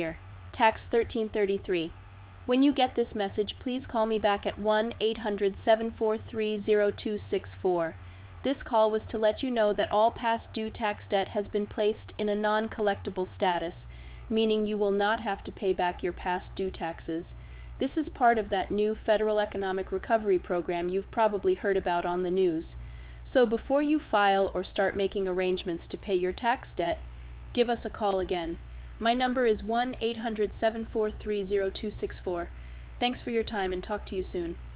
Tax 1333. When you get this message, please call me back at 1-800-743-0264. This call was to let you know that all past due tax debt has been placed in a non-collectible status, meaning you will not have to pay back your past due taxes. This is part of that new federal economic recovery program you've probably heard about on the news. So before you file or start making arrangements to pay your tax debt, give us a call again. My number is 1-800-743-0264. Thanks for your time and talk to you soon.